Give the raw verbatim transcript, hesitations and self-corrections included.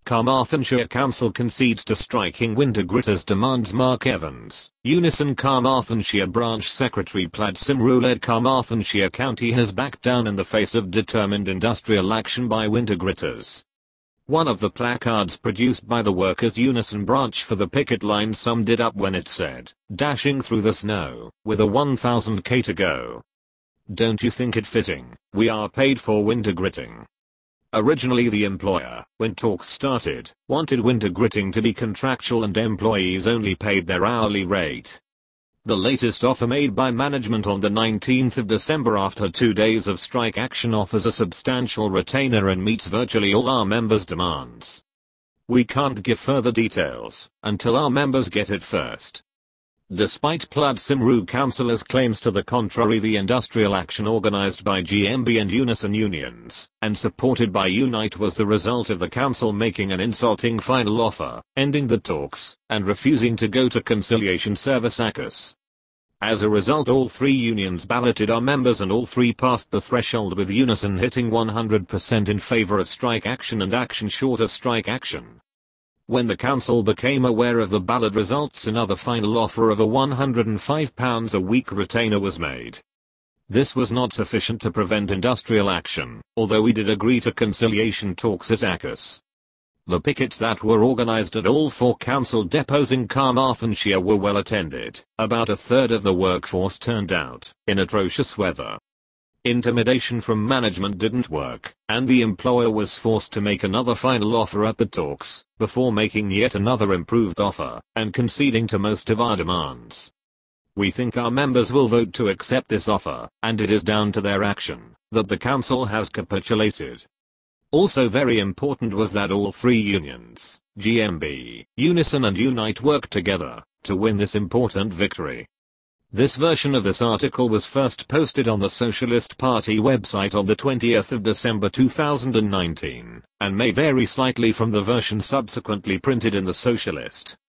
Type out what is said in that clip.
Carmarthenshire Council concedes to striking Wintergritters, demands Mark Evans. Unison Carmarthenshire Branch Secretary Plaid Cymru-led Carmarthenshire County has backed down in the face of determined industrial action by Wintergritters. One of the placards produced by the Workers' Unison branch for the picket line summed it up when it said, "Dashing through the snow, with a one thousand k to go. Don't you think it fitting, we are paid for wintergritting." Originally the employer, when talks started, wanted wintergritting to be contractual and employees only paid their hourly rate. The latest offer made by management on the nineteenth of December after two days of strike action offers a substantial retainer and meets virtually all our members' demands. We can't give further details until our members get it first. Despite Plaid Cymru councillors' claims to the contrary, the industrial action organised by G M B and Unison unions, and supported by Unite, was the result of the council making an insulting final offer, ending the talks, and refusing to go to conciliation service A C U S. As a result, all three unions balloted our members and all three passed the threshold, with Unison hitting one hundred percent in favour of strike action and action short of strike action. When the council became aware of the ballot results, another final offer of a one hundred and five pounds a week retainer was made. This was not sufficient to prevent industrial action, although we did agree to conciliation talks at A C U S. The pickets that were organised at all four council depots in Carmarthenshire were well attended. About a third of the workforce turned out, in atrocious weather. Intimidation from management didn't work, and the employer was forced to make another final offer at the talks, before making yet another improved offer, and conceding to most of our demands. We think our members will vote to accept this offer, and it is down to their action that the council has capitulated. Also very important was that all three unions, G M B, Unison and Unite, worked together to win this important victory. This version of this article was first posted on the Socialist Party website on the twentieth of December two thousand nineteen, and may vary slightly from the version subsequently printed in the Socialist.